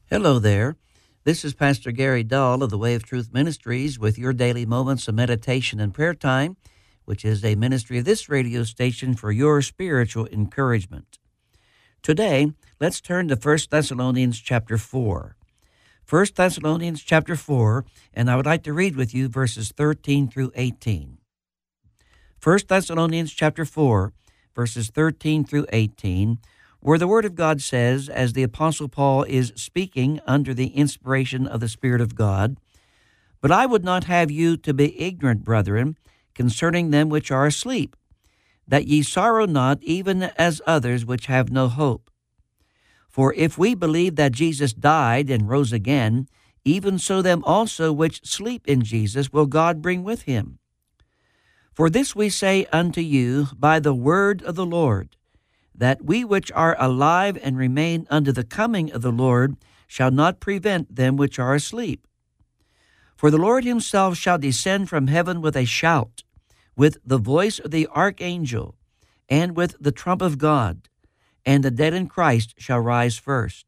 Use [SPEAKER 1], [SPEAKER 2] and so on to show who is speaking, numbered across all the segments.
[SPEAKER 1] Hello there. This is Pastor Gary Dahl of the Way of Truth Ministries with your daily moments of meditation and prayer time, which is a ministry of this radio station for your spiritual encouragement. Today, let's turn to 1 Thessalonians chapter 4. 1 Thessalonians chapter 4, and I would like to read with you verses 13 through 18. 1 Thessalonians chapter 4, verses 13 through 18, where the Word of God says, as the Apostle Paul is speaking under the inspiration of the Spirit of God, "But I would not have you to be ignorant, brethren, concerning them which are asleep, that ye sorrow not, even as others which have no hope. For if we believe that Jesus died and rose again, even so them also which sleep in Jesus will God bring with him. For this we say unto you by the word of the Lord, that we which are alive and remain unto the coming of the Lord shall not prevent them which are asleep. For the Lord himself shall descend from heaven with a shout, with the voice of the archangel, and with the trump of God, and the dead in Christ shall rise first.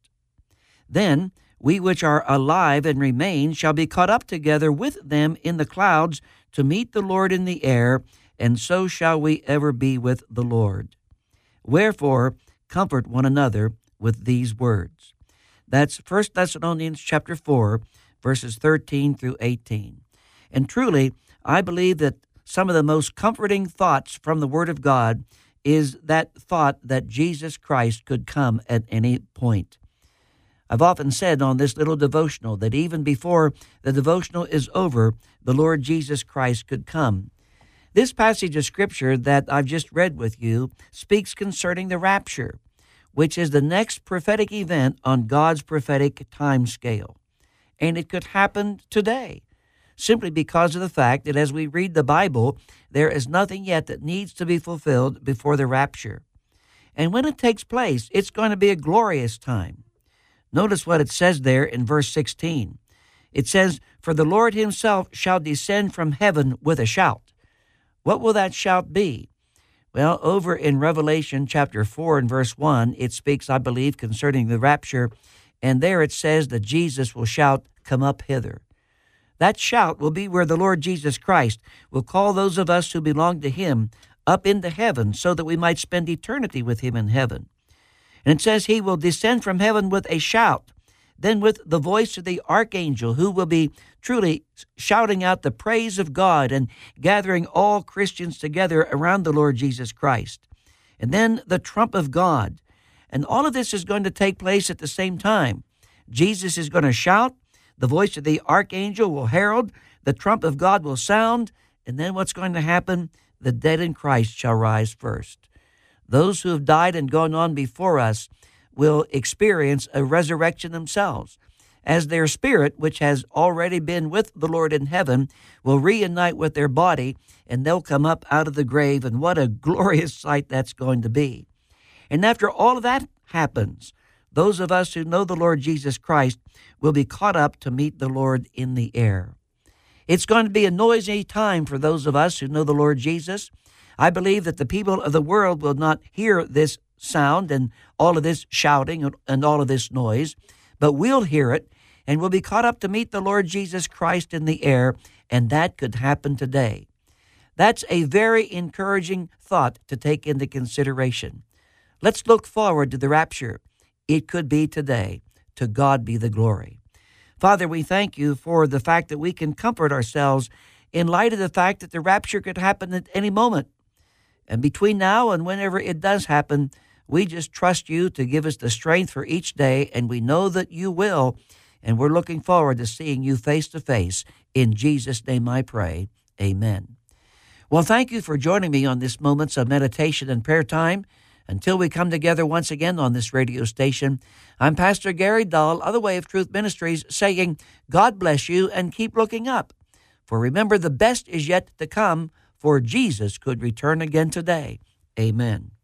[SPEAKER 1] Then we which are alive and remain shall be caught up together with them in the clouds to meet the Lord in the air, and so shall we ever be with the Lord. Wherefore, comfort one another with these words." That's 1 Thessalonians chapter 4, verses 13 through 18. And truly, I believe that some of the most comforting thoughts from the Word of God is that thought that Jesus Christ could come at any point. I've often said on this little devotional that even before the devotional is over, the Lord Jesus Christ could come. This passage of Scripture that I've just read with you speaks concerning the rapture, which is the next prophetic event on God's prophetic time scale. And it could happen today, simply because of the fact that as we read the Bible, there is nothing yet that needs to be fulfilled before the rapture. And when it takes place, it's going to be a glorious time. Notice what it says there in verse 16. It says, "For the Lord himself shall descend from heaven with a shout." What will that shout be? Well, over in Revelation chapter 4 and verse 1, it speaks, I believe, concerning the rapture, and there it says that Jesus will shout, "Come up hither." That shout will be where the Lord Jesus Christ will call those of us who belong to him up into heaven so that we might spend eternity with him in heaven. And it says he will descend from heaven with a shout, then with the voice of the archangel, who will be truly shouting out the praise of God and gathering all Christians together around the Lord Jesus Christ. And then the trump of God. And all of this is going to take place at the same time. Jesus is going to shout, the voice of the archangel will herald, the trump of God will sound, and then what's going to happen? The dead in Christ shall rise first. Those who have died and gone on before us will experience a resurrection themselves, as their spirit, which has already been with the Lord in heaven, will reunite with their body, and they'll come up out of the grave, and what a glorious sight that's going to be. And after all of that happens, those of us who know the Lord Jesus Christ will be caught up to meet the Lord in the air. It's going to be a noisy time for those of us who know the Lord Jesus. I believe that the people of the world will not hear this sound and all of this shouting and all of this noise, but we'll hear it, and we'll be caught up to meet the Lord Jesus Christ in the air, and that could happen today. That's a very encouraging thought to take into consideration. Let's look forward to the rapture. It could be today. To God be the glory. Father, we thank you for the fact that we can comfort ourselves in light of the fact that the rapture could happen at any moment. And between now and whenever it does happen, we just trust you to give us the strength for each day, and we know that you will, and we're looking forward to seeing you face to face. In Jesus' name I pray, amen. Well, thank you for joining me on this Moments of Meditation and Prayer Time. Until we come together once again on this radio station, I'm Pastor Gary Dahl of the Way of Truth Ministries saying, God bless you and keep looking up. For remember, the best is yet to come, for Jesus could return again today. Amen.